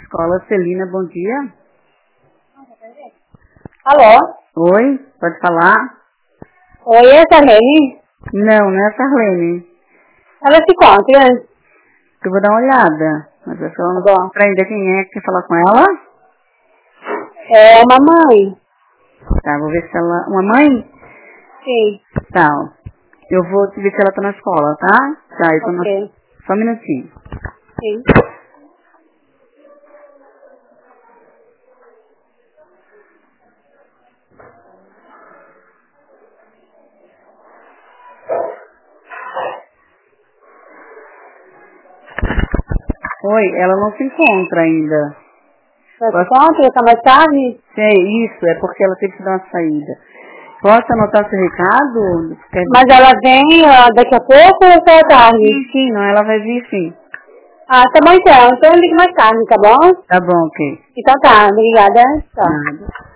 escola. Celina, bom dia. Alô? Oi, pode falar? Oi, é a Sarlene? Não, não é a Sarlene. Ela se encontra? Eu vou dar uma olhada. Mas eu só não Tá bom. aprender quem é que quer falar com ela. É uma mãe. Tá, vou ver se ela... Uma mãe? Sim. Tá. Eu vou ver se ela tá na escola, tá? Tá, eu tô Ok. Só um minutinho. Sim. Oi, ela não se encontra ainda. Ela se encontra? Tá mais tarde? Sei, isso, é porque ela teve que dar uma saída. Posso anotar seu recado? Mas ela vem daqui a pouco ou só à tarde? Sim, não, ela vai vir sim. Ah, tá bom então. Então eu ligo mais tarde, tá bom? Tá bom, ok. Então tá, obrigada. Tchau. Nada.